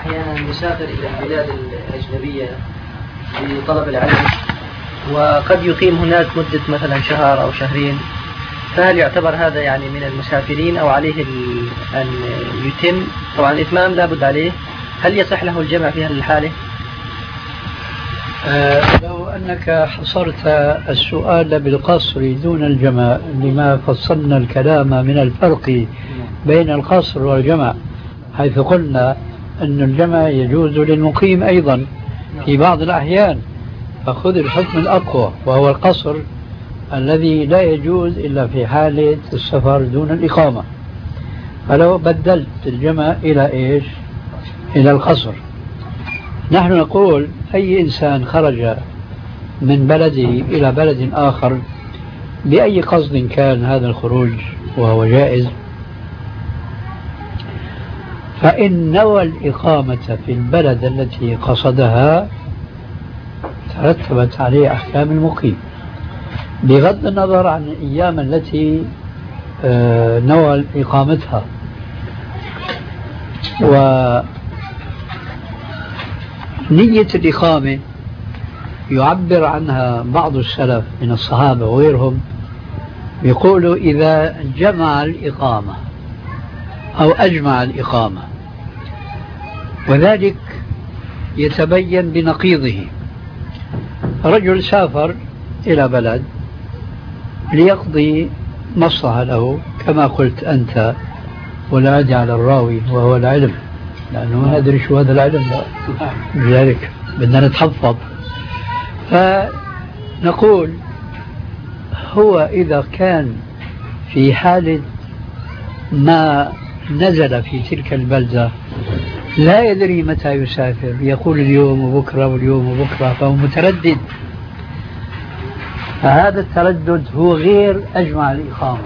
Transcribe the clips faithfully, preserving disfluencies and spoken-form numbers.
أحيانا يسافر إلى البلاد الأجنبية لطلب العلم وقد يقيم هناك مدة مثلا شهر أو شهرين، فهل يعتبر هذا يعني من المسافرين أو عليه أن يتم؟ طبعا الإتمام لا بد عليه، هل يصح له الجمع في هذه الحالة؟ آه لو أنك حصرت السؤال بالقصر دون الجمع لما فصلنا الكلام من الفرق بين القصر والجمع، حيث قلنا أن الجمع يجوز للمقيم أيضا في بعض الأحيان، فخذ الحكم الأقوى وهو القصر الذي لا يجوز إلا في حالة السفر دون الإقامة. فلو بدلت الجمع إلى إيش؟ إلى القصر. نحن نقول أي إنسان خرج من بلده إلى بلد آخر بأي قصد كان هذا الخروج وهو جائز، فإن نوى الإقامة في البلد التي قصدها ترتبت عليه أحكام المقيم، بغض النظر عن الأيام التي نوى إقامتها. ونية الإقامة يعبر عنها بعض السلف من الصحابة وغيرهم، يقولوا إذا جمع الإقامة أو أجمع الإقامة، وذلك يتبين بنقيضه. رجل سافر إلى بلد ليقضي مصلحة له كما قلت أنت، ولا عادي على الراوي وهو العلم، لأنه ما ندري شو هذا العلم، لذلك بدنا نتحفظ. فنقول هو إذا كان في حالة ما نزل في تلك البلدة لا يدري متى يسافر، يقول اليوم وبكرة واليوم وبكرة، فهو متردد، فهذا التردد هو غير أجمع الإقامة.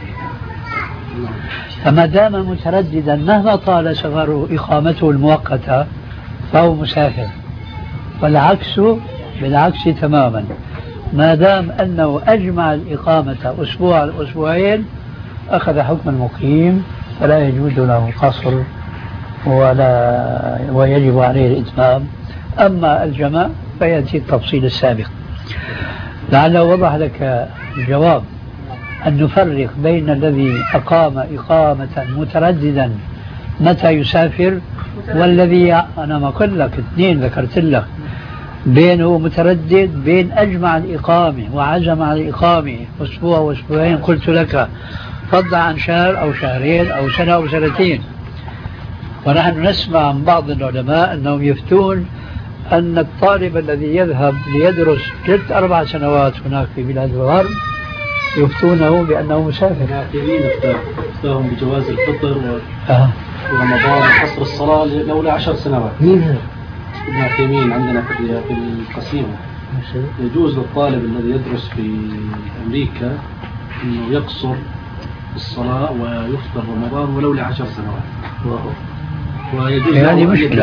فما دام مترددا مهما طال سفره إقامته المؤقتة فهو مسافر، والعكس بالعكس تماما، ما دام أنه أجمع الإقامة أسبوع أسبوعين أخذ حكم المقيم، فلا يجوز له قصر ولا ويجب عليه الإتمام. أما الجمع فيأتي التفصيل السابق. لعله وضح لك الجواب، أن نفرق بين الذي أقام إقامة مترددا متى يسافر، والذي أنا ما قلت لك اثنين ذكرت لك، بينه متردد بين أجمع الإقامة وعزم على الإقامة أسبوع وأسبوعين، قلت لك فضل عن شهر أو شهرين أو سنة أو سنتين. ونحن نسمع عن بعض العلماء أنهم يفتون أن الطالب الذي يذهب ليدرس ثلاث أربع سنوات هناك في بلاد الغرب يفتونه بأنه مسافر. العاقلين افتاهم بجواز الفطر ورمضان وقصر الصلاة لولا عشر سنوات. ابن عثيمين عندنا في القسيمة يجوز للطالب الذي يدرس في أمريكا أنه يقصر الصلاة ويفطر رمضان ولو لعشر سنوات، ويجوز يعني مشكلة.